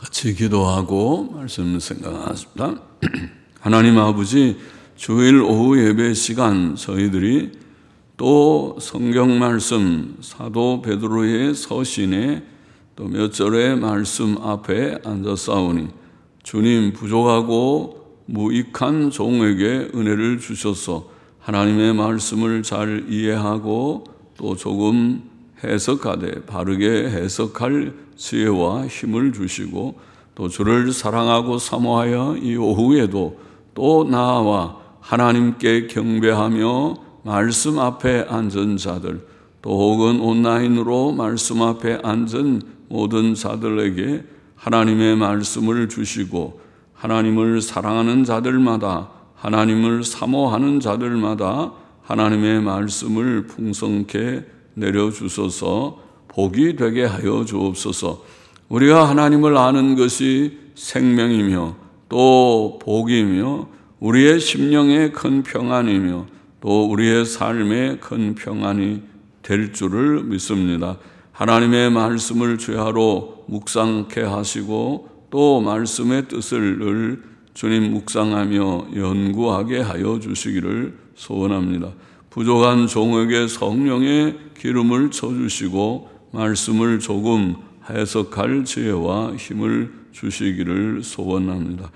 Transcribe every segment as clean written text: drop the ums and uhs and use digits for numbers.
같이 기도하고 말씀 생각하겠습니다. 하나님 아버지, 주일 오후 예배 시간 저희들이 또 성경 말씀 사도 베드로의 서신에 또 몇 절의 말씀 앞에 앉아싸우니 주님 부족하고 무익한 종에게 은혜를 주셔서 하나님의 말씀을 잘 이해하고 또 조금 해석하되 바르게 해석할 지혜와 힘을 주시고 또 주를 사랑하고 사모하여 이 오후에도 또 나와 하나님께 경배하며 말씀 앞에 앉은 자들 또 혹은 온라인으로 말씀 앞에 앉은 모든 자들에게 하나님의 말씀을 주시고 하나님을 사랑하는 자들마다 하나님을 사모하는 자들마다 하나님의 말씀을 풍성케 내려주셔서 복이 되게 하여 주옵소서. 우리가 하나님을 아는 것이 생명이며 또 복이며 우리의 심령의 큰 평안이며 또 우리의 삶의 큰 평안이 될 줄을 믿습니다. 하나님의 말씀을 주야로 묵상케 하시고 또 말씀의 뜻을 늘 주님 묵상하며 연구하게 하여 주시기를 소원합니다. 부족한 종에게 성령의 기름을 쳐주시고 말씀을 조금 해석할 지혜와 힘을 주시기를 소원합니다.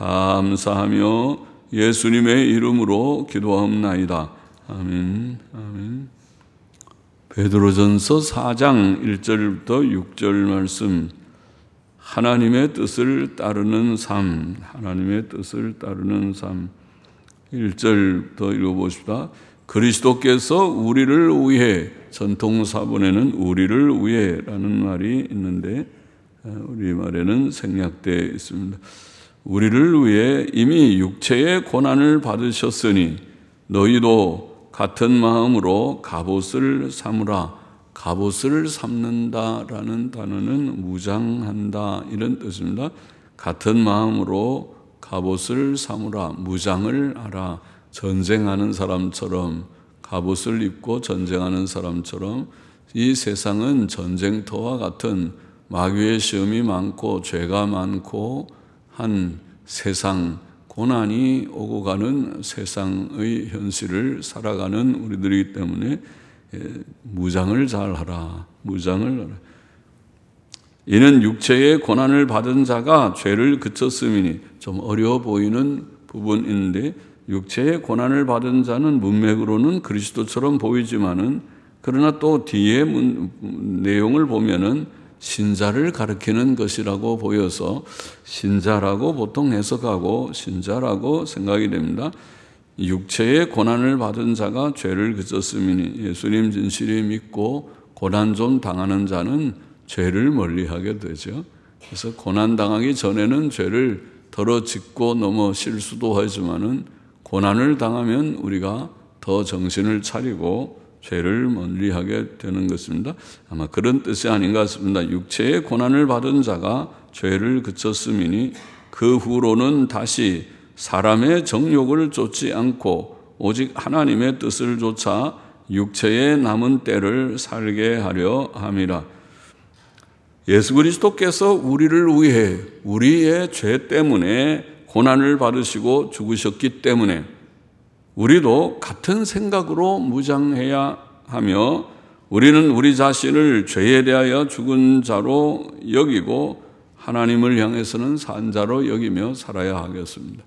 감사하며 예수님의 이름으로 기도하옵나이다. 아멘. 아멘. 베드로전서 4장 1절부터 6절 말씀. 하나님의 뜻을 따르는 삶. 하나님의 뜻을 따르는 삶. 1절부터 읽어보십시다. 그리스도께서 우리를 위해, 전통사본에는 우리를 위해라는 말이 있는데 우리말에는 생략되어 있습니다. 우리를 위해 이미 육체의 고난을 받으셨으니 너희도 같은 마음으로 갑옷을 삼으라. 갑옷을 삼는다라는 단어는 무장한다 이런 뜻입니다. 같은 마음으로 갑옷을 삼으라. 무장을 하라. 전쟁하는 사람처럼 갑옷을 입고 전쟁하는 사람처럼 이 세상은 전쟁터와 같은 마귀의 시험이 많고 죄가 많고 한 세상, 고난이 오고 가는 세상의 현실을 살아가는 우리들이기 때문에 무장을 잘하라. 무장을 하라. 이는 육체의 고난을 받은 자가 죄를 그쳤음이니, 좀 어려워 보이는 부분인데 육체의 고난을 받은 자는 문맥으로는 그리스도처럼 보이지만은 그러나 또 뒤에 내용을 보면은 신자를 가리키는 것이라고 보여서 신자라고 보통 해석하고 신자라고 생각이 됩니다. 육체의 고난을 받은 자가 죄를 그쳤음이니, 예수님 진실히 믿고 고난 좀 당하는 자는 죄를 멀리하게 되죠. 그래서 고난 당하기 전에는 죄를 덜어 짓고 넘어 실수도 하지만은 고난을 당하면 우리가 더 정신을 차리고 죄를 멀리하게 되는 것입니다. 아마 그런 뜻이 아닌가 싶습니다. 육체의 고난을 받은 자가 죄를 그쳤음이니 그 후로는 다시 사람의 정욕을 쫓지 않고 오직 하나님의 뜻을 좇아 육체의 남은 때를 살게 하려 함이라. 예수 그리스도께서 우리를 위해 우리의 죄 때문에 고난을 받으시고 죽으셨기 때문에 우리도 같은 생각으로 무장해야 하며 우리는 우리 자신을 죄에 대하여 죽은 자로 여기고 하나님을 향해서는 산 자로 여기며 살아야 하겠습니다.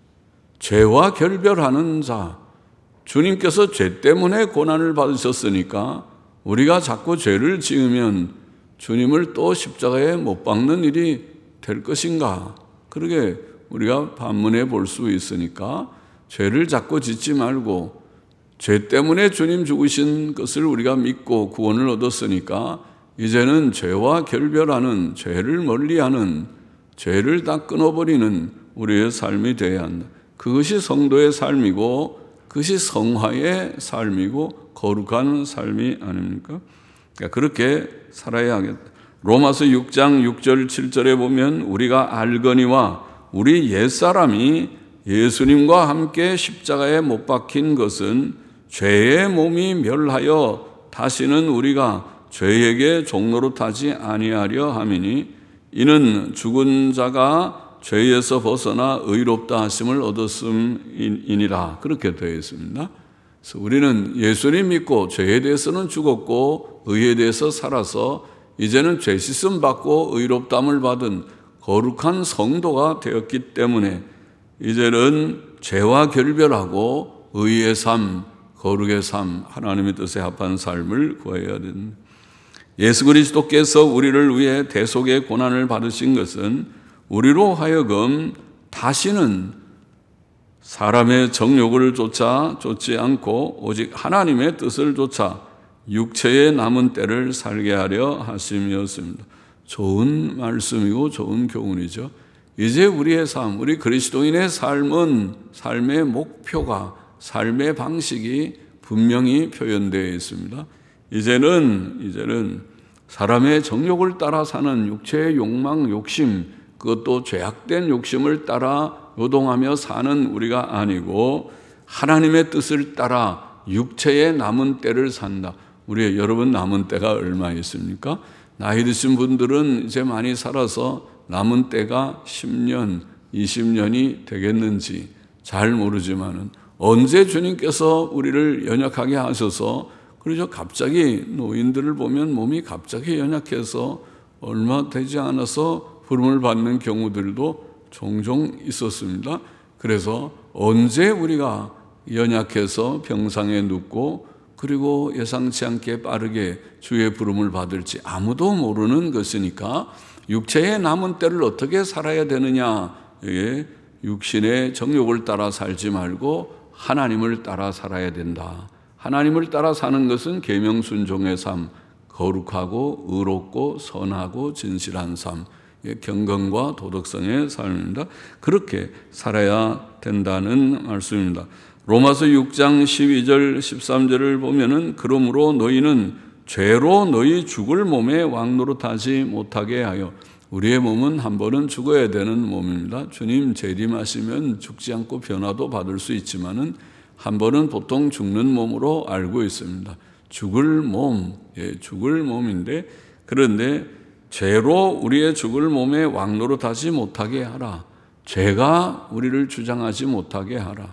죄와 결별하는 자, 주님께서 죄 때문에 고난을 받으셨으니까 우리가 자꾸 죄를 지으면 주님을 또 십자가에 못 박는 일이 될 것인가? 그러게 우리가 반문해 볼 수 있으니까 죄를 자꾸 짓지 말고 죄 때문에 주님 죽으신 것을 우리가 믿고 구원을 얻었으니까 이제는 죄와 결별하는, 죄를 멀리하는, 죄를 다 끊어버리는 우리의 삶이 되어야 한다. 그것이 성도의 삶이고 그것이 성화의 삶이고 거룩한 삶이 아닙니까? 그러니까 그렇게 살아야 하겠다. 로마서 6장 6절 7절에 보면 우리가 알거니와 우리 옛사람이 예수님과 함께 십자가에 못 박힌 것은 죄의 몸이 멸하여 다시는 우리가 죄에게 종노릇하지 아니하려 함이니 이는 죽은 자가 죄에서 벗어나 의롭다 하심을 얻었음이니라. 그렇게 되어 있습니다. 그래서 우리는 예수님 믿고 죄에 대해서는 죽었고 의에 대해서 살아서 이제는 죄 씻음 받고 의롭다함을 받은 거룩한 성도가 되었기 때문에 이제는 죄와 결별하고 의의 삶, 거룩의 삶, 하나님의 뜻에 합한 삶을 구해야 됩니다. 예수 그리스도께서 우리를 위해 대속의 고난을 받으신 것은 우리로 하여금 다시는 사람의 정욕을 쫓지 않고 오직 하나님의 뜻을 쫓아 육체의 남은 때를 살게 하려 하심이었습니다. 좋은 말씀이고 좋은 교훈이죠. 이제 우리의 삶, 우리 그리스도인의 삶은 삶의 목표가, 삶의 방식이 분명히 표현되어 있습니다. 이제는 사람의 정욕을 따라 사는 육체의 욕망, 욕심, 그것도 죄악된 욕심을 따라 요동하며 사는 우리가 아니고 하나님의 뜻을 따라 육체의 남은 때를 산다. 여러분 남은 때가 얼마 있습니까? 나이 드신 분들은 이제 많이 살아서 남은 때가 10년, 20년이 되겠는지 잘 모르지만은 언제 주님께서 우리를 연약하게 하셔서 그래서 갑자기 노인들을 보면 몸이 갑자기 연약해서 얼마 되지 않아서 부름을 받는 경우들도 종종 있었습니다. 그래서 언제 우리가 연약해서 병상에 눕고 그리고 예상치 않게 빠르게 주의 부름을 받을지 아무도 모르는 것이니까 육체의 남은 때를 어떻게 살아야 되느냐. 육신의 정욕을 따라 살지 말고 하나님을 따라 살아야 된다. 하나님을 따라 사는 것은 계명 순종의 삶, 거룩하고 의롭고 선하고 진실한 삶, 경건과 도덕성의 삶입니다. 그렇게 살아야 된다는 말씀입니다. 로마서 6장 12절 13절을 보면은 그러므로 너희는 죄로 너희 죽을 몸에 왕노릇하지 못하게 하여. 우리의 몸은 한 번은 죽어야 되는 몸입니다. 주님 재림하시면 죽지 않고 변화도 받을 수 있지만은 한 번은 보통 죽는 몸으로 알고 있습니다. 죽을 몸, 죽을 몸인데 그런데 죄로 우리의 죽을 몸에 왕노릇하지 못하게 하라. 죄가 우리를 주장하지 못하게 하라.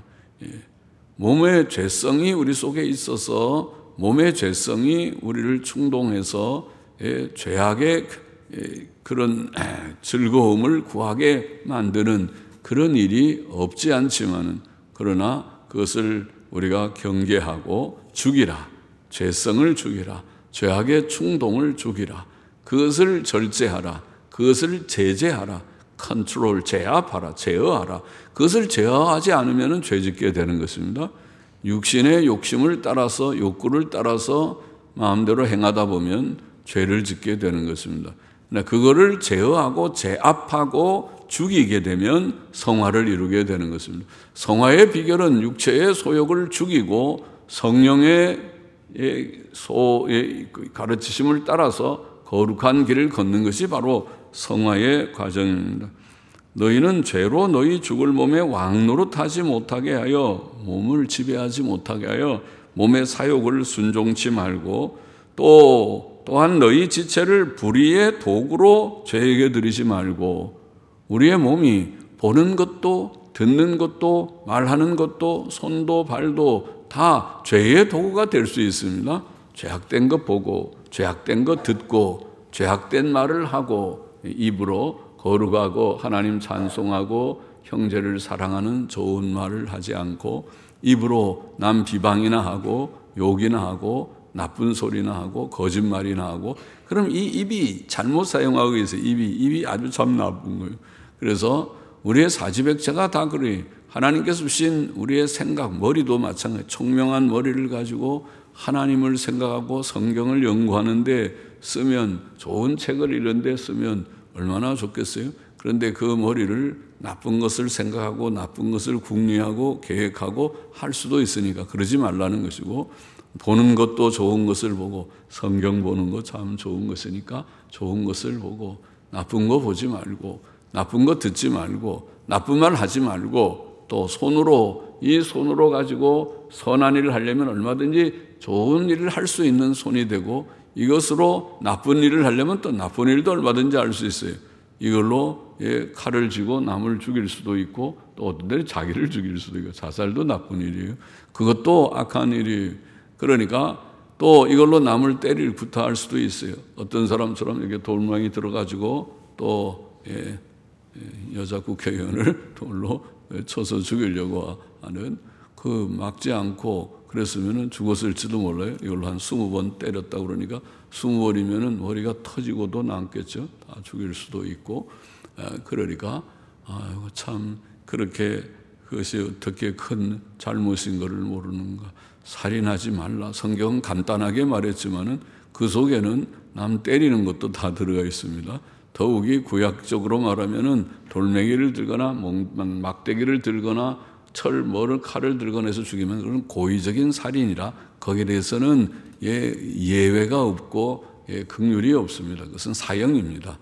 몸의 죄성이 우리 속에 있어서 몸의 죄성이 우리를 충동해서 죄악의 그런 즐거움을 구하게 만드는 그런 일이 없지 않지만은 그러나 그것을 우리가 경계하고 죽이라. 죄성을 죽이라. 죄악의 충동을 죽이라. 그것을 절제하라. 그것을 제재하라. 컨트롤, 제압하라. 제어하라. 그것을 제어하지 않으면 죄짓게 되는 것입니다. 육신의 욕심을 따라서 욕구를 따라서 마음대로 행하다 보면 죄를 짓게 되는 것입니다. 그거를 제어하고 제압하고 죽이게 되면 성화를 이루게 되는 것입니다. 성화의 비결은 육체의 소욕을 죽이고 성령의 가르치심을 따라서 거룩한 길을 걷는 것이 바로 성화의 과정입니다. 너희는 죄로 너희 죽을 몸에 왕노릇하지 못하게 하여 몸을 지배하지 못하게 하여 몸의 사욕을 순종치 말고 또한 너희 지체를 불의의 도구로 죄에게 드리지 말고. 우리의 몸이 보는 것도 듣는 것도 말하는 것도 손도 발도 다 죄의 도구가 될 수 있습니다. 죄악된 것 보고 죄악된 것 듣고 죄악된 말을 하고 입으로 거룩하고 하나님 찬송하고 형제를 사랑하는 좋은 말을 하지 않고 입으로 남 비방이나 하고 욕이나 하고 나쁜 소리나 하고 거짓말이나 하고 그럼 이 입이 잘못 사용하고 있어요. 입이 아주 참 나쁜 거예요. 그래서 우리의 사지백체가 다 그래요. 하나님께서 주신 우리의 생각, 머리도 마찬가지. 총명한 머리를 가지고 하나님을 생각하고 성경을 연구하는데 쓰면 좋은 책을 이런 데 쓰면 얼마나 좋겠어요? 그런데 그 머리를 나쁜 것을 생각하고 나쁜 것을 궁리하고 계획하고 할 수도 있으니까 그러지 말라는 것이고 보는 것도 좋은 것을 보고 성경 보는 거 참 좋은 것이니까 좋은 것을 보고 나쁜 거 보지 말고 나쁜 거 듣지 말고 나쁜 말 하지 말고 또 이 손으로 가지고 선한 일을 하려면 얼마든지 좋은 일을 할 수 있는 손이 되고 이것으로 나쁜 일을 하려면 또 나쁜 일도 얼마든지 할 수 있어요. 이걸로 칼을 쥐고 남을 죽일 수도 있고 또 어떤 때는 자기를 죽일 수도 있고 자살도 나쁜 일이에요. 그것도 악한 일이에요. 그러니까 또 이걸로 남을 때릴 구타할 수도 있어요. 어떤 사람처럼 이렇게 돌망이 들어가지고 또 여자 국회의원을 돌로 쳐서 죽이려고 하는 그 막지 않고 그랬으면은 죽었을지도 몰라요. 이걸로 한 20번 때렸다 그러니까 20번이면은 머리가 터지고도 남겠죠. 다 죽일 수도 있고. 그러니까 아이고 참 그렇게 그것이 어떻게 큰 잘못인 것을 모르는가. 살인하지 말라. 성경은 간단하게 말했지만은 그 속에는 남 때리는 것도 다 들어가 있습니다. 더욱이 구약적으로 말하면은 돌멩이를 들거나 막대기를 들거나 뭐를 칼을 들거나 해서 죽이면 그건 고의적인 살인이라 거기에 대해서는 예외가 없고 긍휼이 없습니다. 그것은 사형입니다.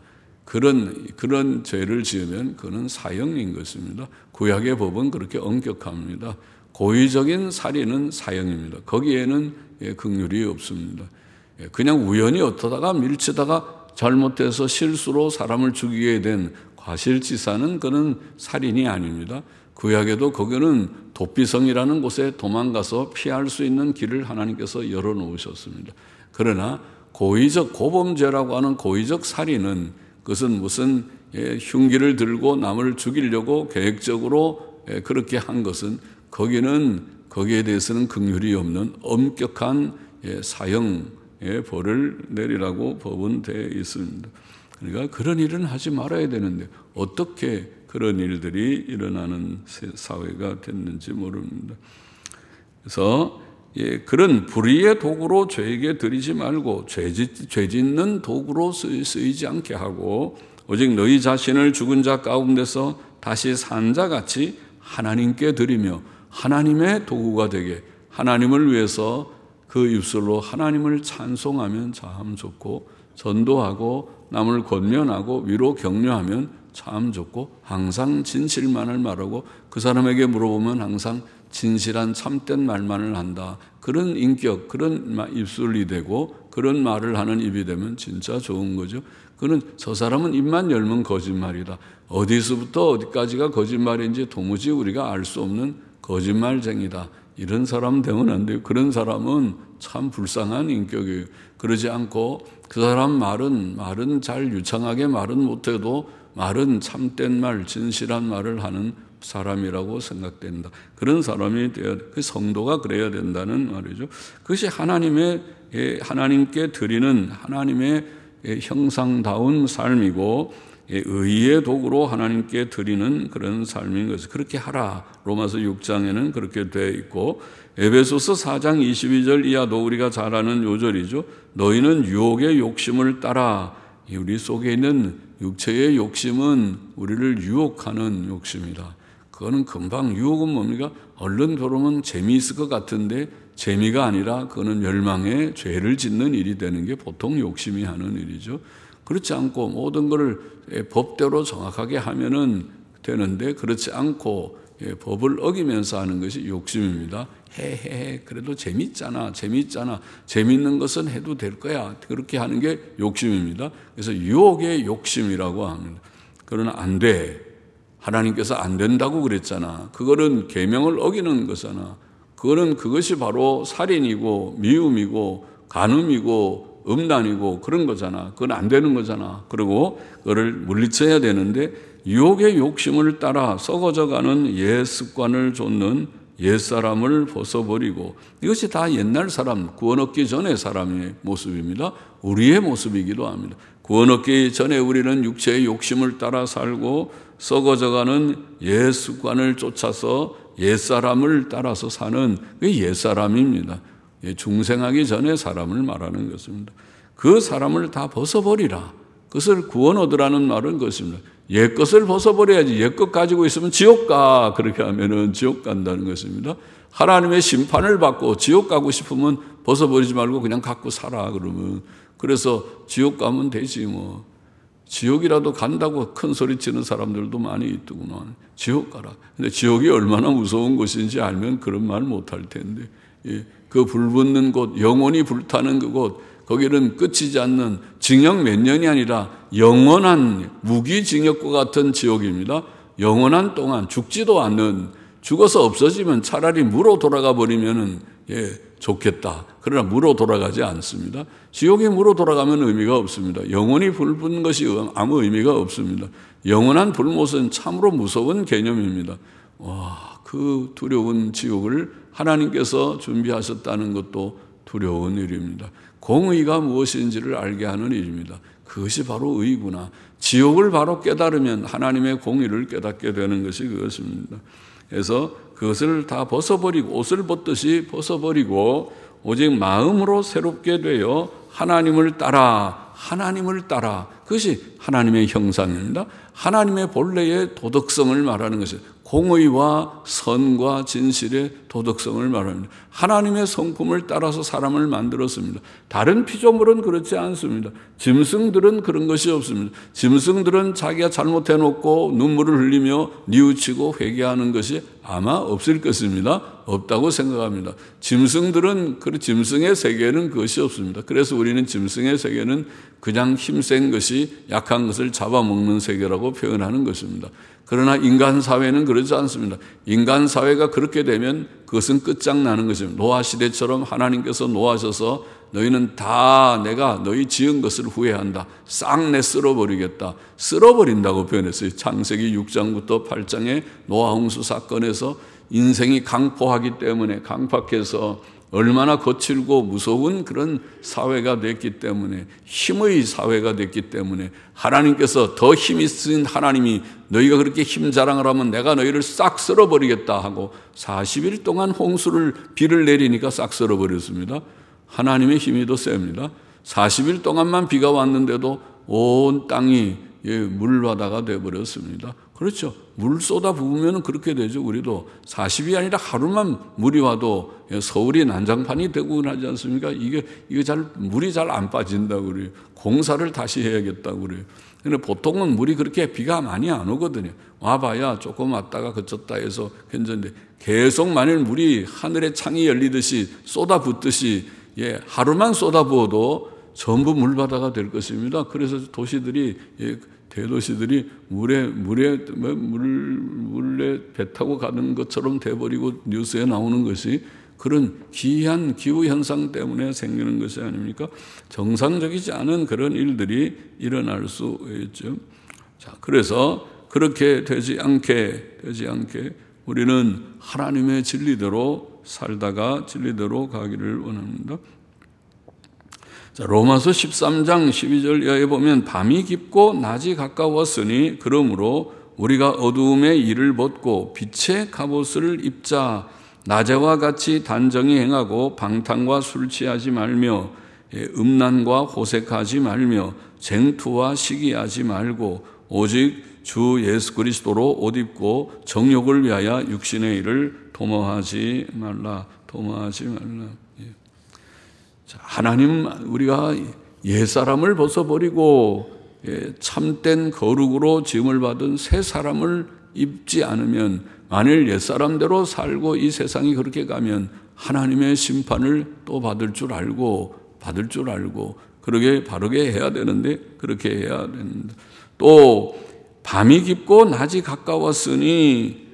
그런 죄를 지으면 그는 사형인 것입니다. 구약의 법은 그렇게 엄격합니다. 고의적인 살인은 사형입니다. 거기에는 긍휼이 없습니다. 그냥 우연히 어떠다가 밀치다가 잘못해서 실수로 사람을 죽이게 된 과실치사는 그는 살인이 아닙니다. 구약에도 거기는 도피성이라는 곳에 도망가서 피할 수 있는 길을 하나님께서 열어놓으셨습니다. 그러나 고의적 고범죄라고 하는 고의적 살인은 그것은 무슨 흉기를 들고 남을 죽이려고 계획적으로 그렇게 한 것은 거기에 대해서는 긍휼이 없는 엄격한 사형의 벌을 내리라고 법은 되어 있습니다. 그러니까 그런 일은 하지 말아야 되는데 어떻게 그런 일들이 일어나는 사회가 됐는지 모릅니다. 그래서 그런 불의의 도구로 죄에게 드리지 말고 죄 짓는 도구로 쓰이지 않게 하고 오직 너희 자신을 죽은 자 가운데서 다시 산 자같이 하나님께 드리며 하나님의 도구가 되게 하나님을 위해서 그 입술로 하나님을 찬송하면 참 좋고 전도하고 남을 권면하고 위로 격려하면 참 좋고 항상 진실만을 말하고 그 사람에게 물어보면 항상 진실한 참된 말만을 한다. 그런 인격, 그런 입술이 되고 그런 말을 하는 입이 되면 진짜 좋은 거죠. 그는 저 사람은 입만 열면 거짓말이다. 어디서부터 어디까지가 거짓말인지 도무지 우리가 알 수 없는 거짓말쟁이다. 이런 사람 되면 안 돼요. 그런 사람은 참 불쌍한 인격이에요. 그러지 않고 그 사람 말은 잘 유창하게 말은 못해도 말은 참된 말, 진실한 말을 하는 사람이라고 생각된다. 그런 사람이 되어야 그 성도가 그래야 된다는 말이죠. 그것이 하나님께 드리는 하나님의 형상다운 삶이고 의의 도구로 하나님께 드리는 그런 삶인 것을 그렇게 하라. 로마서 6장에는 그렇게 되어 있고 에베소서 4장 22절 이하도 우리가 잘 아는 요절이죠. 너희는 유혹의 욕심을 따라. 우리 속에 있는 육체의 욕심은 우리를 유혹하는 욕심이다. 그거는 금방 유혹은 뭡니까? 얼른 들어오면 재미있을 것 같은데 재미가 아니라 그거는 멸망의 죄를 짓는 일이 되는 게 보통 욕심이 하는 일이죠. 그렇지 않고 모든 것을 법대로 정확하게 하면은 되는데 그렇지 않고 법을 어기면서 하는 것이 욕심입니다. 그래도 재밌잖아. 재밌는 것은 해도 될 거야. 그렇게 하는 게 욕심입니다. 그래서 유혹의 욕심이라고 합니다. 그러나 안 돼. 하나님께서 안 된다고 그랬잖아. 그거는 계명을 어기는 거잖아. 그것이 바로 살인이고 미움이고 간음이고 음란이고 그런 거잖아. 그건 안 되는 거잖아. 그리고 그거를 물리쳐야 되는데 유혹의 욕심을 따라 썩어져가는 옛 습관을 좇는 옛사람을 벗어버리고 이것이 다 옛날 사람, 구원 얻기 전의 사람의 모습입니다. 우리의 모습이기도 합니다. 구원 얻기 전에 우리는 육체의 욕심을 따라 살고 썩어져가는 옛 습관을 쫓아서 옛사람을 따라서 사는 그게 옛사람입니다. 중생하기 전의 사람을 말하는 것입니다. 그 사람을 다 벗어버리라. 그것을 구원 얻으라는 말은 그것입니다. 옛 것을 벗어버려야지. 옛 것 가지고 있으면 지옥 가. 그렇게 하면은 지옥 간다는 것입니다. 하나님의 심판을 받고 지옥 가고 싶으면 벗어버리지 말고 그냥 갖고 살아. 그러면. 그래서 지옥 가면 되지 뭐. 지옥이라도 간다고 큰 소리 치는 사람들도 많이 있더구나. 지옥 가라. 근데 지옥이 얼마나 무서운 곳인지 알면 그런 말 못할 텐데. 그 불붙는 곳, 영원히 불타는 그곳, 거기는 끝이지 않는 징역 몇 년이 아니라 영원한 무기징역과 같은 지옥입니다. 영원한 동안 죽지도 않는, 죽어서 없어지면 차라리 무로 돌아가 버리면은 좋겠다. 그러나 무로 돌아가지 않습니다. 지옥이 무로 돌아가면 의미가 없습니다. 영원히 불 붙는 것이 아무 의미가 없습니다. 영원한 불못은 참으로 무서운 개념입니다. 와, 그 두려운 지옥을 하나님께서 준비하셨다는 것도 두려운 일입니다. 공의가 무엇인지를 알게 하는 일입니다. 그것이 바로 의구나. 지옥을 바로 깨달으면 하나님의 공의를 깨닫게 되는 것이 그것입니다. 그래서 그것을 다 벗어버리고, 옷을 벗듯이 벗어버리고 오직 마음으로 새롭게 되어 하나님을 따라, 하나님을 따라. 그것이 하나님의 형상입니다. 하나님의 본래의 도덕성을 말하는 것이에요. 공의와 선과 진실의 도덕성을 말합니다. 하나님의 성품을 따라서 사람을 만들었습니다. 다른 피조물은 그렇지 않습니다. 짐승들은 그런 것이 없습니다. 짐승들은 자기가 잘못해놓고 눈물을 흘리며 뉘우치고 회개하는 것이 아마 없을 것입니다. 없다고 생각합니다. 짐승들은, 짐승의 세계에는 그것이 없습니다. 그래서 우리는 짐승의 세계는 그냥 힘센 것이 약한 것을 잡아먹는 세계라고 표현하는 것입니다. 그러나 인간 사회는 그렇지 않습니다. 인간 사회가 그렇게 되면 그것은 끝장나는 것입니다. 노아 시대처럼 하나님께서 노하셔서 너희는 다 내가 너희 지은 것을 후회한다. 싹 내 쓸어버리겠다. 쓸어버린다고 표현했어요. 창세기 6장부터 8장의 노아 홍수 사건에서 인생이 강포하기 때문에, 강팍해서 얼마나 거칠고 무서운 그런 사회가 됐기 때문에, 힘의 사회가 됐기 때문에 하나님께서, 더 힘이 쓴 하나님이 너희가 그렇게 힘 자랑을 하면 내가 너희를 싹 쓸어버리겠다 하고 40일 동안 홍수를, 비를 내리니까 싹 쓸어버렸습니다. 하나님의 힘이 더 셉니다. 40일 동안만 비가 왔는데도 온 땅이 물바다가 되어버렸습니다. 그렇죠. 물 쏟아 부으면 그렇게 되죠. 우리도 40이 아니라 하루만 물이 와도 서울이 난장판이 되고 하지 않습니까? 이게 물이 잘 안 빠진다고 그래요. 공사를 다시 해야겠다고 그래요. 근데 보통은 물이 그렇게 비가 많이 안 오거든요. 와봐야 조금 왔다가 그쳤다 해서 괜찮은데, 계속 만일 물이 하늘에 창이 열리듯이 쏟아붓듯이 하루만 쏟아부어도 전부 물바다가 될 것입니다. 그래서 도시들이, 대도시들이 물에 배 타고 가는 것처럼 돼버리고 뉴스에 나오는 것이 그런 기이한 기후현상 때문에 생기는 것이 아닙니까? 정상적이지 않은 그런 일들이 일어날 수 있죠. 자, 그래서 그렇게 되지 않게 우리는 하나님의 진리대로 살다가 진리대로 가기를 원합니다. 자, 로마서 13장 12절 이하에 보면 밤이 깊고 낮이 가까웠으니 그러므로 우리가 어두움의 일을 벗고 빛의 갑옷을 입자. 낮에와 같이 단정히 행하고 방탕과 술 취하지 말며 음란과 호색하지 말며 쟁투와 시기하지 말고 오직 주 예수 그리스도로 옷 입고 정욕을 위하여 육신의 일을 도모하지 말라. 자, 하나님, 우리가 옛사람을 벗어버리고 참된 거룩으로 지음을 받은 새 사람을 입지 않으면, 만일 옛사람대로 살고 이 세상이 그렇게 가면 하나님의 심판을 또 받을 줄 알고 그러게 바르게 해야 되는데 그렇게 해야 되는데, 또 밤이 깊고 낮이 가까웠으니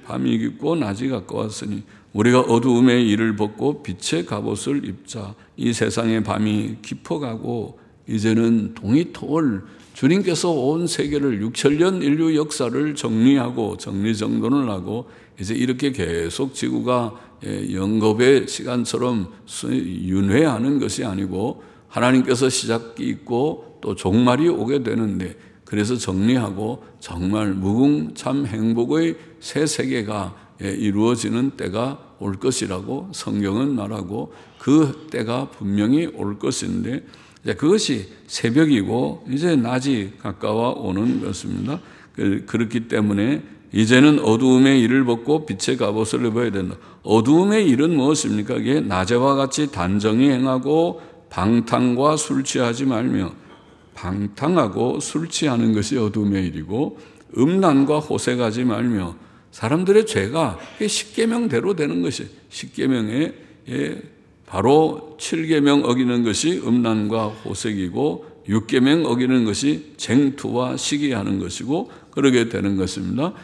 우리가 어두움의 일을 벗고 빛의 갑옷을 입자. 이 세상의 밤이 깊어가고 이제는 동이터올 주님께서 온 세계를 6천년 인류 역사를 정리하고 정리정돈을 하고 이제 이렇게 계속 지구가 영겁의 시간처럼 윤회하는 것이 아니고 하나님께서 시작이 있고 또 종말이 오게 되는데, 그래서 정리하고 정말 무궁참 행복의 새 세계가 이루어지는 때가 올 것이라고 성경은 말하고, 그 때가 분명히 올 것인데 그것이 새벽이고 이제 낮이 가까워 오는 것입니다. 그렇기 때문에 이제는 어두움의 일을 벗고 빛의 갑옷을 입어야 된다. 어두움의 일은 무엇입니까? 이게 낮에와 같이 단정히 행하고 방탕과 술 취하지 말며, 방탕하고 술 취하는 것이 어두움의 일이고, 음란과 호색하지 말며, 사람들의 죄가 십계명대로 되는 것이, 십계명에 바로 7계명 어기는 것이 음란과 호색이고 육계명 어기는 것이 쟁투와 시기하는 것이고 그러게 되는 것입니다.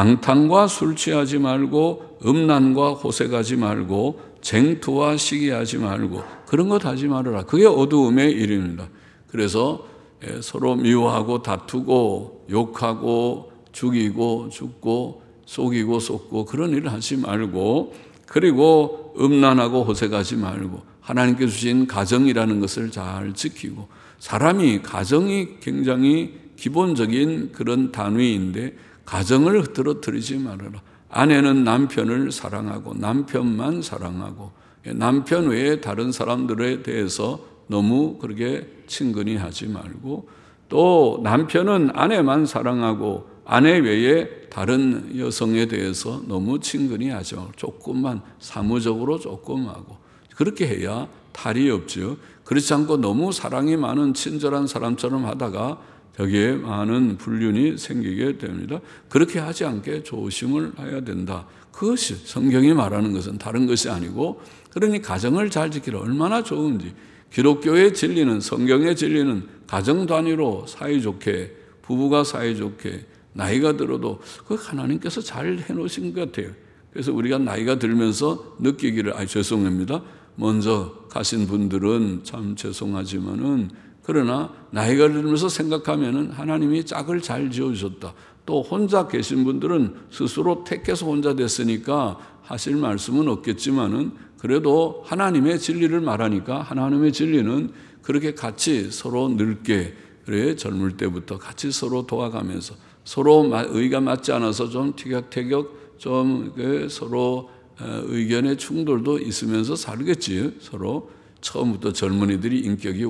방탕과 술 취하지 말고 음란과 호색하지 말고 쟁투와 시기하지 말고 그런 것 하지 말아라. 그게 어두움의 일입니다. 그래서 서로 미워하고 다투고 욕하고 죽이고 죽고 속이고 속고 그런 일을 하지 말고, 그리고 음란하고 호색하지 말고 하나님께서 주신 가정이라는 것을 잘 지키고, 사람이 가정이 굉장히 기본적인 그런 단위인데 가정을 흐트러뜨리지 말아라. 아내는 남편을 사랑하고 남편만 사랑하고 남편 외에 다른 사람들에 대해서 너무 그렇게 친근히 하지 말고, 또 남편은 아내만 사랑하고 아내 외에 다른 여성에 대해서 너무 친근히 하지 말고 조금만 사무적으로 조금 하고, 그렇게 해야 탈이 없죠. 그렇지 않고 너무 사랑이 많은 친절한 사람처럼 하다가 여기에 많은 불륜이 생기게 됩니다. 그렇게 하지 않게 조심을 해야 된다. 그것이 성경이 말하는 것은 다른 것이 아니고, 그러니 가정을 잘 지키라 얼마나 좋은지. 기독교의 진리는, 성경의 진리는 가정 단위로 사이좋게, 부부가 사이좋게 나이가 들어도 그 하나님께서 잘 해놓으신 것 같아요. 그래서 우리가 나이가 들면서 느끼기를, 죄송합니다. 먼저 가신 분들은 참 죄송하지만은, 그러나 나이가 들면서 생각하면은 하나님이 짝을 잘 지어주셨다. 또 혼자 계신 분들은 스스로 택해서 혼자 됐으니까 하실 말씀은 없겠지만은, 그래도 하나님의 진리를 말하니까 하나님의 진리는 그렇게 같이 서로 늙게, 그래 젊을 때부터 같이 서로 도와가면서 서로 의가 맞지 않아서 좀 티격태격 좀 서로 의견의 충돌도 있으면서 살겠지. 서로 처음부터 젊은이들이 인격이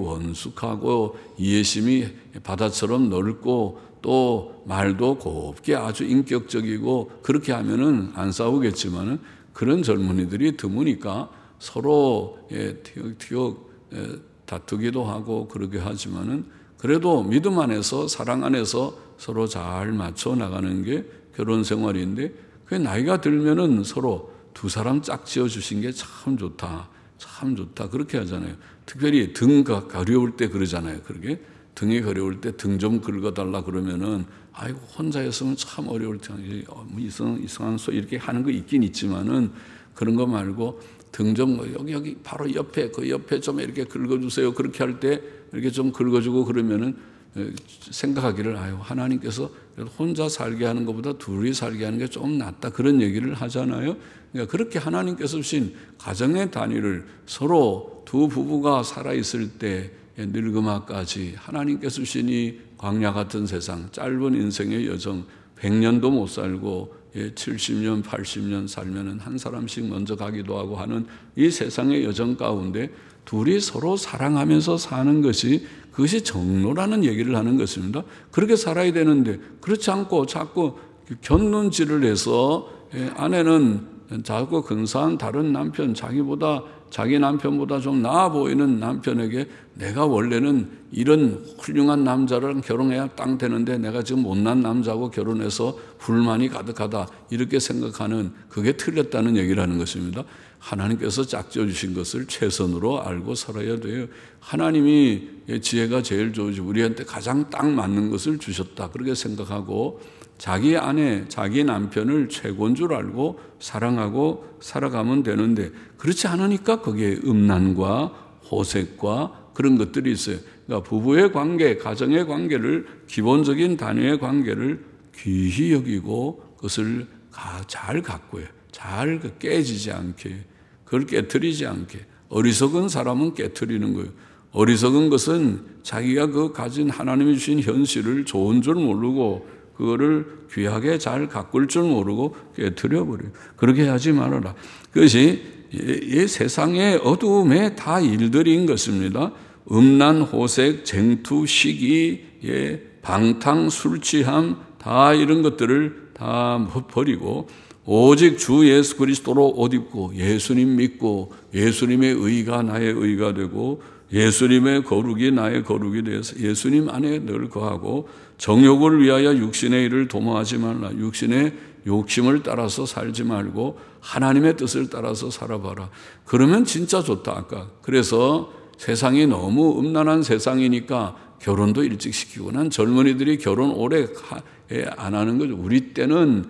원숙하고 이해심이 바다처럼 넓고 또 말도 곱게 아주 인격적이고 그렇게 하면은 안 싸우겠지만은, 그런 젊은이들이 드무니까 서로 티격태격 다투기도 하고 그러게 하지만은, 그래도 믿음 안에서 사랑 안에서 서로 잘 맞춰 나가는 게 결혼 생활인데, 그 나이가 들면은 서로 두 사람 짝 지어 주신 게 참 좋다. 참 좋다. 그렇게 하잖아요. 특별히 등가 가려울 때 그러잖아요. 그러게 등이 가려울 때 등 좀 긁어달라 그러면은, 아이고 혼자였으면 참 어려울 텐데 이상한 소리 이렇게 하는 거 있긴 있지만은, 그런 거 말고 등 좀 여기 바로 옆에 그 옆에 좀 이렇게 긁어주세요. 그렇게 할 때 이렇게 좀 긁어주고 그러면은 생각하기를, 하나님께서 혼자 살게 하는 것보다 둘이 살게 하는 게 좀 낫다. 그런 얘기를 하잖아요. 그러니까 그렇게 하나님께서 주신 가정의 단위를 서로 두 부부가 살아있을 때 늙음아까지 하나님께서 주신 이 광야 같은 세상, 짧은 인생의 여정, 100년도 못 살고 70년, 80년 살면은 한 사람씩 먼저 가기도 하고 하는 이 세상의 여정 가운데 둘이 서로 사랑하면서 사는 것이, 그것이 정로라는 얘기를 하는 것입니다. 그렇게 살아야 되는데, 그렇지 않고 자꾸 곁눈질을 해서 아내는 자꾸 근사한 다른 남편, 자기 남편보다 좀 나아 보이는 남편에게 내가 원래는 이런 훌륭한 남자랑 결혼해야 땅 되는데 내가 지금 못난 남자하고 결혼해서 불만이 가득하다, 이렇게 생각하는, 그게 틀렸다는 얘기를 하는 것입니다. 하나님께서 짝지어 주신 것을 최선으로 알고 살아야 돼요. 하나님이 지혜가 제일 좋으시, 우리한테 가장 딱 맞는 것을 주셨다, 그렇게 생각하고 자기 아내, 자기 남편을 최고인 줄 알고 사랑하고 살아가면 되는데, 그렇지 않으니까 거기에 음란과 호색과 그런 것들이 있어요. 그러니까 부부의 관계, 가정의 관계를, 기본적인 단위의 관계를 귀히 여기고 그것을 잘 가꾸어요. 잘 깨지지 않게, 그걸 깨트리지 않게. 어리석은 사람은 깨트리는 거예요. 어리석은 것은 자기가 그 가진 하나님이 주신 현실을 좋은 줄 모르고 그거를 귀하게 잘 가꿀 줄 모르고 깨트려버려요. 그렇게 하지 말아라. 그것이 이 세상의 어두움에 다 일들인 것입니다. 음란, 호색, 쟁투, 시기, 방탕, 술취함, 다 이런 것들을 다 버리고 오직 주 예수 그리스도로 옷 입고 예수님 믿고 예수님의 의가 나의 의가 되고 예수님의 거룩이 나의 거룩이 되어서 예수님 안에 늘 거하고, 정욕을 위하여 육신의 일을 도모하지 말라. 육신의 욕심을 따라서 살지 말고 하나님의 뜻을 따라서 살아봐라. 그러면 진짜 좋다. 아까 그래서 세상이 너무 음란한 세상이니까 결혼도 일찍 시키고, 난 젊은이들이 결혼 오래 안 하는 거죠. 우리 때는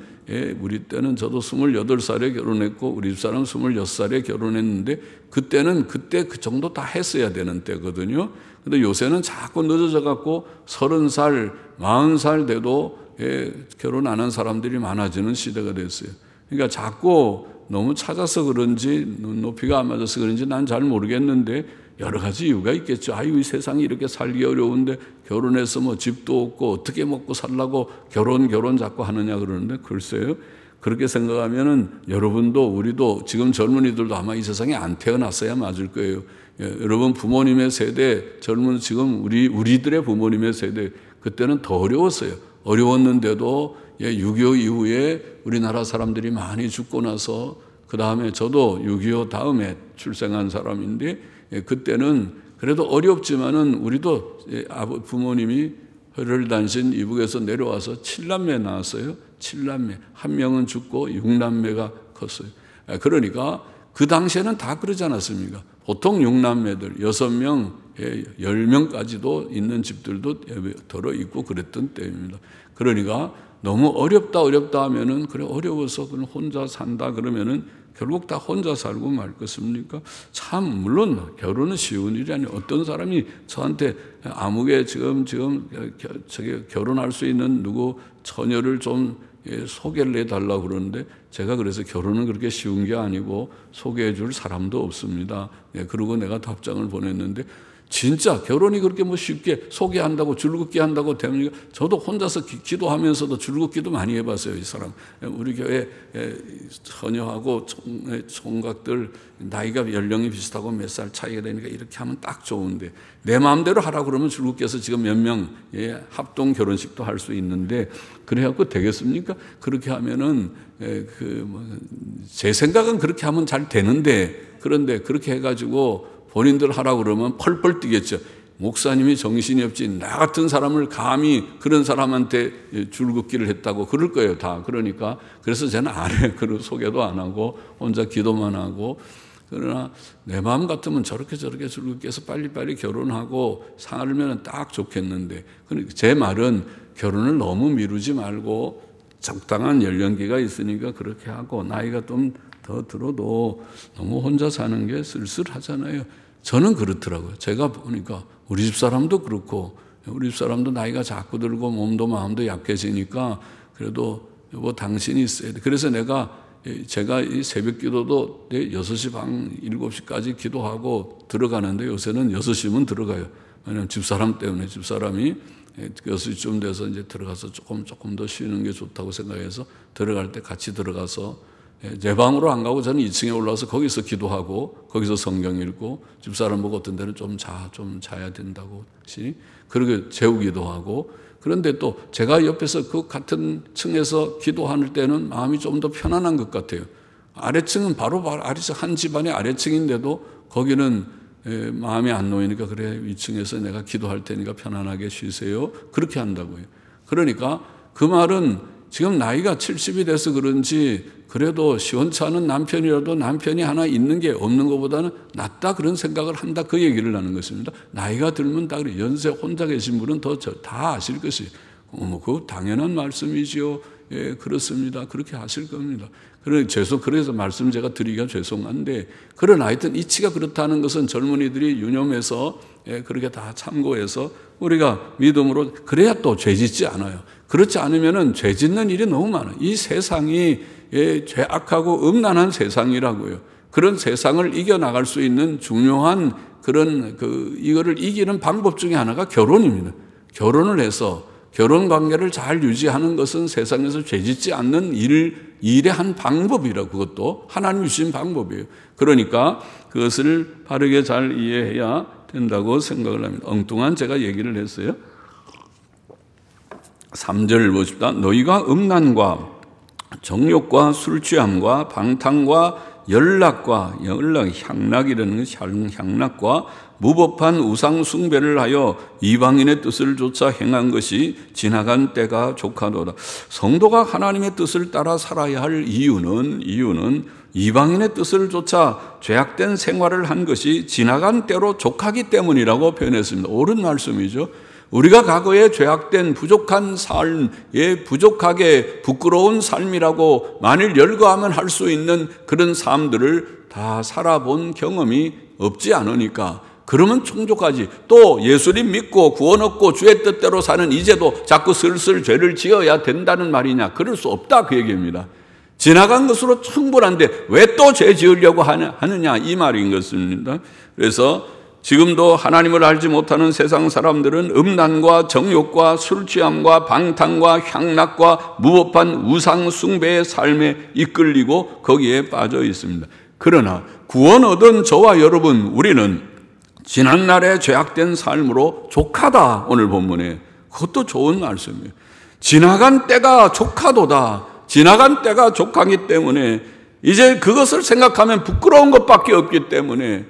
저도 28살에 결혼했고 우리 집사람 26살에 결혼했는데 그때 그 정도 다 했어야 되는 때거든요. 근데 요새는 자꾸 늦어져 갖고 30살, 40살 돼도 결혼 안 한 사람들이 많아지는 시대가 됐어요. 그러니까 자꾸 너무 찾아서 그런지 눈높이가 안 맞아서 그런지 난 잘 모르겠는데 여러 가지 이유가 있겠죠. 아유, 이 세상이 이렇게 살기 어려운데 결혼해서 뭐 집도 없고 어떻게 먹고 살라고 결혼 자꾸 하느냐 그러는데, 글쎄요. 그렇게 생각하면은 여러분도 우리도 지금 젊은이들도 아마 이 세상에 안 태어났어야 맞을 거예요. 여러분 부모님의 세대, 지금 우리들의 부모님의 세대, 그때는 더 어려웠어요. 어려웠는데도 6.25 이후에 우리나라 사람들이 많이 죽고 나서, 그 다음에 저도 6.25 다음에 출생한 사람인데, 그때는 그래도 어렵지만은 우리도 부모님이 헐헐단신 이북에서 내려와서 7남매 낳았어요. 7남매. 한 명은 죽고 6남매가 컸어요. 그러니까 그 당시에는 다 그러지 않았습니까? 보통 6남매들 6명, 10명까지도 있는 집들도 들어 있고 그랬던 때입니다. 그러니까 너무 어렵다 하면은, 그래 어려워서 그냥 혼자 산다 그러면은 결국 다 혼자 살고 말 것입니까? 참, 물론 결혼은 쉬운 일이 아니에요. 어떤 사람이 저한테 아무개 지금 결혼할 수 있는 누구 처녀를 좀 소개를 해달라고 그러는데, 제가 그래서 결혼은 그렇게 쉬운 게 아니고 소개해 줄 사람도 없습니다. 그러고 내가 답장을 보냈는데, 진짜 결혼이 그렇게 뭐 쉽게 소개한다고 줄긋기 한다고 되면, 저도 혼자서 기도하면서도 줄긋기도 많이 해봤어요. 이 사람, 우리 교회 처녀하고 총각들 나이가 연령이 비슷하고 몇 살 차이가 되니까 이렇게 하면 딱 좋은데, 내 마음대로 하라 그러면 줄긋기해서 지금 몇 명 합동 결혼식도 할 수 있는데, 그래갖고 되겠습니까? 그렇게 하면은 제 생각은 그렇게 하면 잘 되는데, 그런데 그렇게 해가지고 본인들 하라고 그러면 펄펄 뛰겠죠. 목사님이 정신이 없지, 나 같은 사람을 감히 그런 사람한테 줄긋기를 했다고 그럴 거예요, 다. 그러니까 그래서 저는 안 해요. 그런 소개도 안 하고 혼자 기도만 하고. 그러나 내 마음 같으면 저렇게 줄긋기해서 빨리빨리 결혼하고 살면 딱 좋겠는데, 제 말은 결혼을 너무 미루지 말고 적당한 연령기가 있으니까 그렇게 하고, 나이가 좀 더 들어도 너무 혼자 사는 게 쓸쓸하잖아요. 저는 그렇더라고요. 제가 보니까 우리 집 사람도 그렇고, 우리 집 사람도 나이가 자꾸 들고 몸도 마음도 약해지니까 그래도 여보 당신이 있어야 돼. 그래서 제가 이 새벽 기도도 6시 반, 7시까지 기도하고 들어가는데, 요새는 6시면 들어가요. 왜냐하면 집사람 때문에, 집사람이 6시쯤 돼서 이제 들어가서 조금 더 쉬는 게 좋다고 생각해서 들어갈 때 같이 들어가서, 제 방으로 안 가고 저는 2층에 올라와서 거기서 기도하고 거기서 성경 읽고, 집사람 보고 어떤 데는 좀 자야 된다고 그렇게 재우기도 하고. 그런데 또 제가 옆에서 그 같은 층에서 기도할 때는 마음이 좀 더 편안한 것 같아요. 아래층은 바로 아래층, 한 집안의 아래층인데도 거기는 마음이 안 놓이니까, 그래 2층에서 내가 기도할 테니까 편안하게 쉬세요, 그렇게 한다고요. 그러니까 그 말은 지금 나이가 70이 돼서 그런지 그래도 시원치 않은 남편이라도 남편이 하나 있는 게 없는 것보다는 낫다, 그런 생각을 한다, 그 얘기를 하는 것입니다. 나이가 들면 다 그래. 연세 혼자 계신 분은 다 아실 것이에요. 그 당연한 말씀이지요. 예, 그렇습니다. 그렇게 하실 겁니다. 그래서 말씀 제가 드리기가 죄송한데, 그러나 하여튼 이치가 그렇다는 것은 젊은이들이 유념해서 그렇게 다 참고해서 우리가 믿음으로, 그래야 또 죄 짓지 않아요. 그렇지 않으면은 죄 짓는 일이 너무 많아요. 이 세상이 죄악하고 음란한 세상이라고요. 그런 세상을 이겨나갈 수 있는 중요한 이거를 이기는 방법 중에 하나가 결혼입니다. 결혼을 해서 결혼 관계를 잘 유지하는 것은 세상에서 죄 짓지 않는 일의 한 방법이라고, 그것도 하나님이 주신 방법이에요. 그러니까 그것을 바르게 잘 이해해야 된다고 생각을 합니다. 엉뚱한 제가 얘기를 했어요. 3절을 보십시다. 너희가 음란과 정욕과 술취함과 방탕과 향락이라는 향락과 무법한 우상 숭배를 하여 이방인의 뜻을 쫓아 행한 것이 지나간 때가 족하도다. 성도가 하나님의 뜻을 따라 살아야 할 이유는 이방인의 뜻을 쫓아 죄악된 생활을 한 것이 지나간 때로 족하기 때문이라고 표현했습니다. 옳은 말씀이죠. 우리가 과거에 죄악된 부족한 삶에 부족하게 부끄러운 삶이라고 만일 열거하면 할 수 있는 그런 삶들을 다 살아본 경험이 없지 않으니까 그러면 충족하지. 또 예수님 믿고 구원 얻고 주의 뜻대로 사는 이제도 자꾸 슬슬 죄를 지어야 된다는 말이냐? 그럴 수 없다 그 얘기입니다. 지나간 것으로 충분한데 왜 또 죄 지으려고 하느냐 이 말인 것입니다. 그래서 지금도 하나님을 알지 못하는 세상 사람들은 음란과 정욕과 술 취함과 방탕과 향락과 무법한 우상 숭배의 삶에 이끌리고 거기에 빠져 있습니다. 그러나 구원 얻은 저와 여러분, 우리는 지난날의 죄악된 삶으로 족하다. 오늘 본문에 그것도 좋은 말씀이에요. 지나간 때가 족하도다. 지나간 때가 족하기 때문에 이제 그것을 생각하면 부끄러운 것밖에 없기 때문에,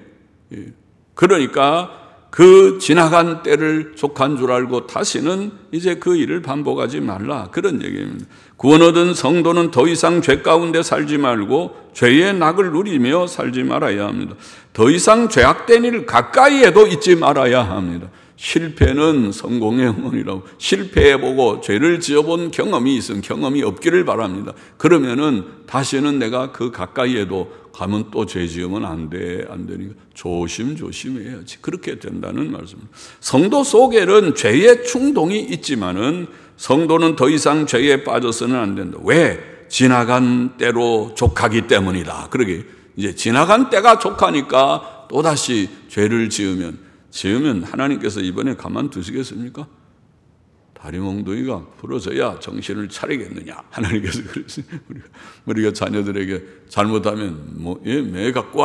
그러니까 그 지나간 때를 족한 줄 알고 다시는 이제 그 일을 반복하지 말라, 그런 얘기입니다. 구원 얻은 성도는 더 이상 죄 가운데 살지 말고 죄의 낙을 누리며 살지 말아야 합니다. 더 이상 죄악된 일 가까이에도 있지 말아야 합니다. 실패는 성공의 어머니라고, 실패해보고 죄를 지어본 경험이 있으면 경험이 없기를 바랍니다. 그러면은 다시는 내가 그 가까이에도 가면 또 죄 지으면 안 되니까 조심해야지. 그렇게 된다는 말씀입니다. 성도 속에는 죄의 충동이 있지만은 성도는 더 이상 죄에 빠져서는 안 된다. 왜? 지나간 때로 족하기 때문이다. 그러게 이제 지나간 때가 족하니까 또다시 죄를 지으면 하나님께서 이번에 가만두시겠습니까? 다리 몽둥이가 부러져야 정신을 차리겠느냐, 하나님께서 그러시죠. 우리가 자녀들에게 잘못하면 매 갖고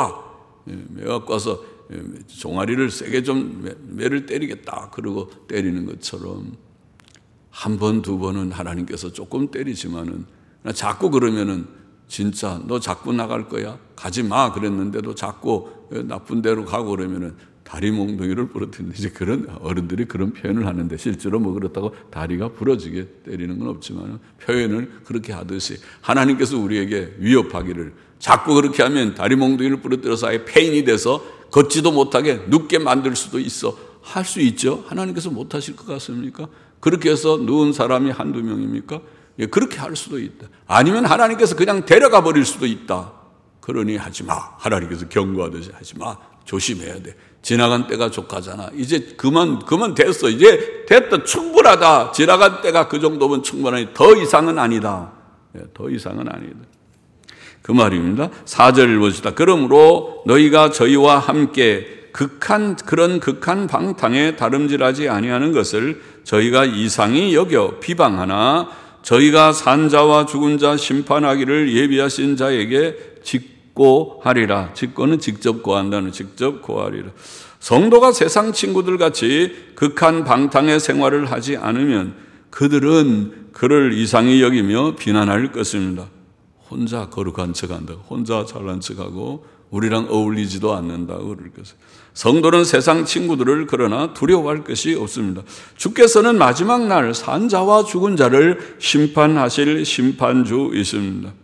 와서 종아리를 세게 좀 매를 때리겠다 그러고 때리는 것처럼 한 번, 두 번은 하나님께서 조금 때리지만은 자꾸 그러면은 진짜 너 자꾸 나갈 거야? 가지 마 그랬는데도 자꾸 나쁜 데로 가고 그러면은 다리 몽둥이를 부러뜨리는, 이제 그런 어른들이 그런 표현을 하는데 실제로 뭐 그렇다고 다리가 부러지게 때리는 건 없지만 표현을 그렇게 하듯이 하나님께서 우리에게 위협하기를, 자꾸 그렇게 하면 다리 몽둥이를 부러뜨려서 아예 폐인이 돼서 걷지도 못하게 눕게 만들 수도 있어. 할 수 있죠. 하나님께서 못 하실 것 같습니까? 그렇게 해서 누운 사람이 한두 명입니까? 예, 그렇게 할 수도 있다. 아니면 하나님께서 그냥 데려가 버릴 수도 있다. 그러니 하지 마. 하나님께서 경고하듯이 하지 마. 조심해야 돼. 지나간 때가 족하잖아. 이제 그만 됐어. 이제 됐다. 충분하다. 지나간 때가 그 정도면 충분하니 더 이상은 아니다. 더 이상은 아니다. 그 말입니다. 4절을 보시다. 그러므로 너희가 저희와 함께 그런 극한 방탕에 다름질하지 아니하는 것을 저희가 이상히 여겨 비방하나 저희가 산 자와 죽은 자 심판하기를 예비하신 자에게 직고하리라. 직고는 직접 고한다는, 직접 고하리라. 성도가 세상 친구들 같이 극한 방탕의 생활을 하지 않으면 그들은 그를 이상히 여기며 비난할 것입니다. 혼자 거룩한 척한다. 혼자 잘난 척하고 우리랑 어울리지도 않는다. 그럴 것을. 성도는 세상 친구들을 그러나 두려워할 것이 없습니다. 주께서는 마지막 날 산 자와 죽은 자를 심판하실 심판주이십니다.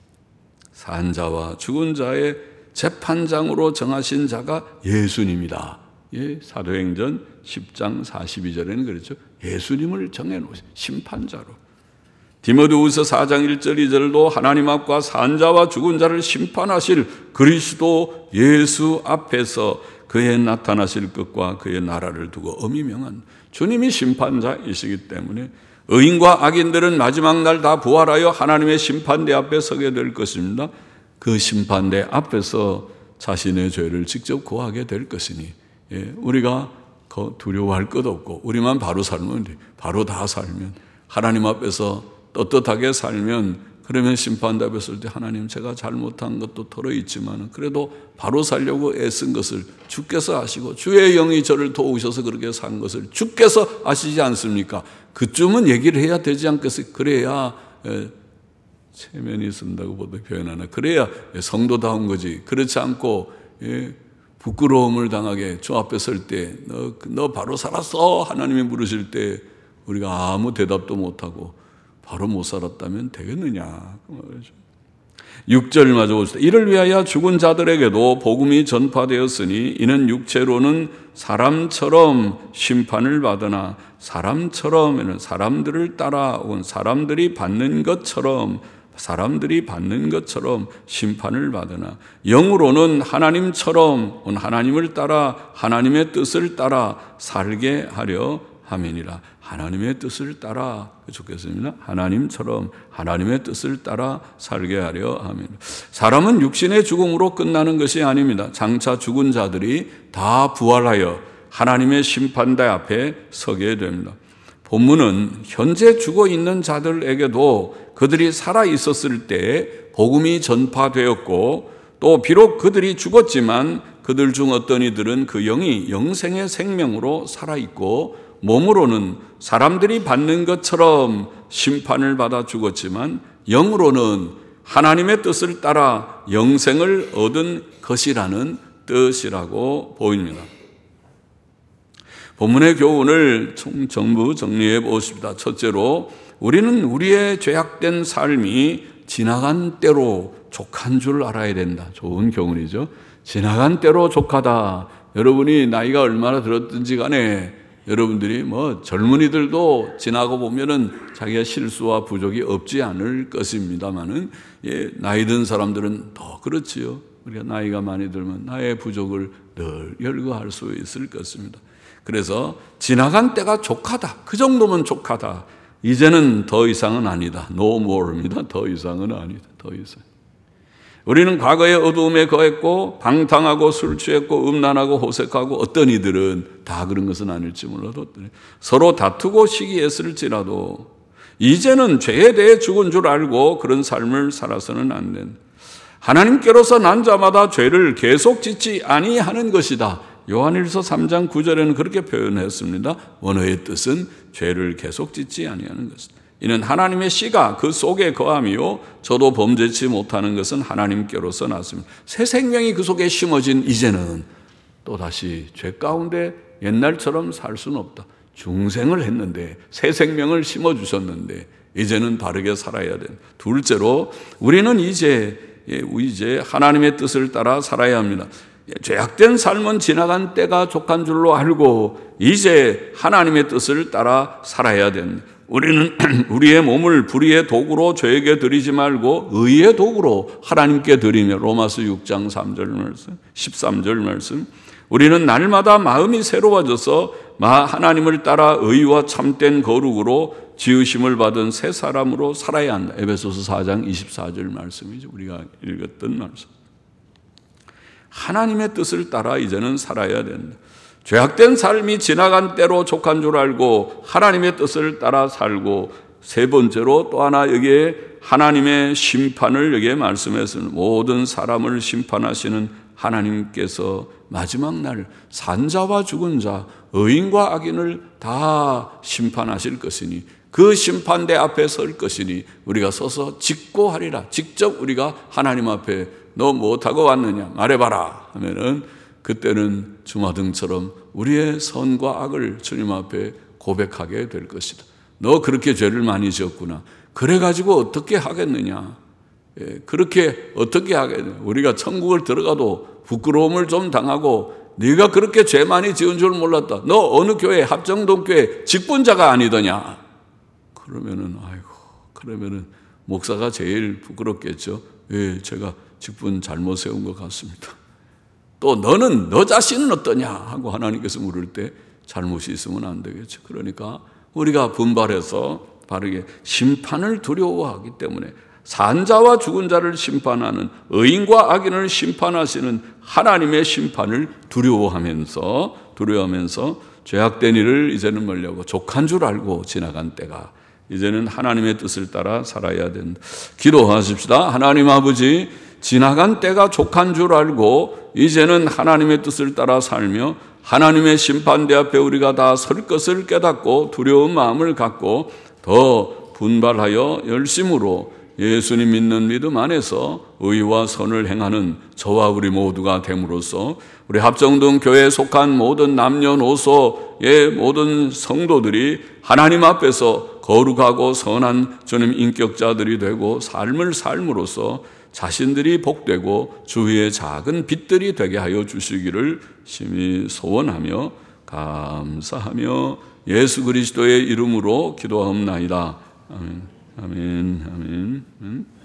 산 자와 죽은 자의 재판장으로 정하신 자가 예수님이다. 예, 사도행전 10장 42절에는 그렇죠. 예수님을 정해놓으신 심판자로. 디모데후서 4장 1절 2절도 하나님 앞과 산 자와 죽은 자를 심판하실 그리스도 예수 앞에서 그의 나타나실 것과 그의 나라를 두고 엄히 명한 주님이 심판자이시기 때문에 의인과 악인들은 마지막 날 다 부활하여 하나님의 심판대 앞에 서게 될 것입니다. 그 심판대 앞에서 자신의 죄를 직접 고하게 될 것이니 우리가 두려워할 것 없고 우리만 바로 살면 돼. 바로 다 살면 하나님 앞에서 떳떳하게 살면, 그러면 심판대 앞에 설 때 하나님 제가 잘못한 것도 털어 있지만 그래도 바로 살려고 애쓴 것을 주께서 아시고 주의 영이 저를 도우셔서 그렇게 산 것을 주께서 아시지 않습니까? 그쯤은 얘기를 해야 되지 않겠어요? 그래야 체면이 쓴다고 보통 표현하나, 그래야 성도다운 거지. 그렇지 않고 부끄러움을 당하게 주 앞에 설 때 너 바로 살았어 하나님이 물으실 때 우리가 아무 대답도 못하고 바로 못 살았다면 되겠느냐 그 말이죠. 6절 마저 봅시다. 이를 위하여 죽은 자들에게도 복음이 전파되었으니 이는 육체로는 사람처럼 심판을 받으나 사람처럼에는 사람들을 따라 혹은 사람들이 받는 것처럼 심판을 받으나 영으로는 하나님처럼 하나님을 따라 하나님의 뜻을 따라 살게 하려 함이니라. 하나님의 뜻을 따라 좋겠습니다. 하나님처럼 하나님의 뜻을 따라 살게 하려 함이니라. 사람은 육신의 죽음으로 끝나는 것이 아닙니다. 장차 죽은 자들이 다 부활하여 하나님의 심판대 앞에 서게 됩니다. 본문은 현재 죽어 있는 자들에게도 그들이 살아 있었을 때 복음이 전파되었고 또 비록 그들이 죽었지만 그들 중 어떤 이들은 그 영이 영생의 생명으로 살아 있고 몸으로는 사람들이 받는 것처럼 심판을 받아 죽었지만 영으로는 하나님의 뜻을 따라 영생을 얻은 것이라는 뜻이라고 보입니다. 본문의 교훈을 전부 정리해 보십니다. 첫째로 우리는 우리의 죄악된 삶이 지나간 때로 족한 줄 알아야 된다. 좋은 교훈이죠. 지나간 때로 족하다. 여러분이 나이가 얼마나 들었든지 간에 여러분들이 젊은이들도 지나고 보면은 자기가 실수와 부족이 없지 않을 것입니다만은 나이 든 사람들은 더 그렇지요. 우리가 나이가 많이 들면 나의 부족을 늘 열거할 수 있을 것입니다. 그래서 지나간 때가 족하다. 그 정도면 족하다. 이제는 더 이상은 아니다. No more입니다. 더 이상은 아니다. 더 이상. 우리는 과거에 어두움에 거했고 방탕하고 술 취했고 음란하고 호색하고 어떤 이들은 다 그런 것은 아닐지 몰라도 서로 다투고 시기했을지라도 이제는 죄에 대해 죽은 줄 알고 그런 삶을 살아서는 안 된다. 하나님께로서 난 자마다 죄를 계속 짓지 아니하는 것이다. 요한일서 3장 9절에는 그렇게 표현했습니다. 원어의 뜻은 죄를 계속 짓지 아니하는 것이다. 이는 하나님의 씨가 그 속에 거함이요 저도 범죄치 못하는 것은 하나님께로서 났습니다. 새 생명이 그 속에 심어진 이제는 또다시 죄 가운데 옛날처럼 살 수는 없다. 중생을 했는데 새 생명을 심어주셨는데 이제는 바르게 살아야 된다. 둘째로 우리는 이제 하나님의 뜻을 따라 살아야 합니다. 죄악된 삶은 지나간 때가 족한 줄로 알고 이제 하나님의 뜻을 따라 살아야 된다. 우리는 우리의 몸을 불의의 도구로 죄에게 드리지 말고 의의 도구로 하나님께 드리며 로마서 6장 3절 말씀, 13절 말씀. 우리는 날마다 마음이 새로워져서 하나님을 따라 의와 참된 거룩으로 지으심을 받은 새 사람으로 살아야 한다. 에베소서 4장 24절 말씀이죠. 우리가 읽었던 말씀. 하나님의 뜻을 따라 이제는 살아야 된다. 죄악된 삶이 지나간 때로 족한 줄 알고 하나님의 뜻을 따라 살고 세 번째로 또 하나 여기에 하나님의 심판을 여기에 말씀했습니다. 모든 사람을 심판하시는 하나님께서 마지막 날 산자와 죽은 자, 의인과 악인을 다 심판하실 것이니 그 심판대 앞에 설 것이니 우리가 서서 직고하리라. 직접 우리가 하나님 앞에 너 못하고 왔느냐 말해봐라 하면은 그때는 주마등처럼 우리의 선과 악을 주님 앞에 고백하게 될 것이다. 너 그렇게 죄를 많이 지었구나. 그래가지고 어떻게 하겠느냐. 그렇게 어떻게 하겠느냐. 우리가 천국을 들어가도 부끄러움을 좀 당하고 네가 그렇게 죄 많이 지은 줄 몰랐다. 너 어느 교회 합정동교회 직분자가 아니더냐. 그러면은 목사가 제일 부끄럽겠죠. 제가 직분 잘못 세운 것 같습니다. 또 너는 너 자신은 어떠냐 하고 하나님께서 물을 때 잘못이 있으면 안 되겠죠. 그러니까 우리가 분발해서 바르게 심판을 두려워하기 때문에 산자와 죽은 자를 심판하는 의인과 악인을 심판하시는 하나님의 심판을 두려워하면서 죄악된 일을 이제는 멀리하고 족한 줄 알고 지나간 때가 이제는 하나님의 뜻을 따라 살아야 된다. 기도하십시다. 하나님 아버지, 지나간 때가 족한 줄 알고 이제는 하나님의 뜻을 따라 살며 하나님의 심판대 앞에 우리가 다 설 것을 깨닫고 두려운 마음을 갖고 더 분발하여 열심으로 예수님 믿는 믿음 안에서 의와 선을 행하는 저와 우리 모두가 됨으로써 우리 합정동 교회에 속한 모든 남녀노소의 모든 성도들이 하나님 앞에서 거룩하고 선한 주님 인격자들이 되고 삶을 삶으로써 자신들이 복되고 주위의 작은 빛들이 되게 하여 주시기를 심히 소원하며 감사하며 예수 그리스도의 이름으로 기도하옵나이다. 아멘. 아멘. 아멘.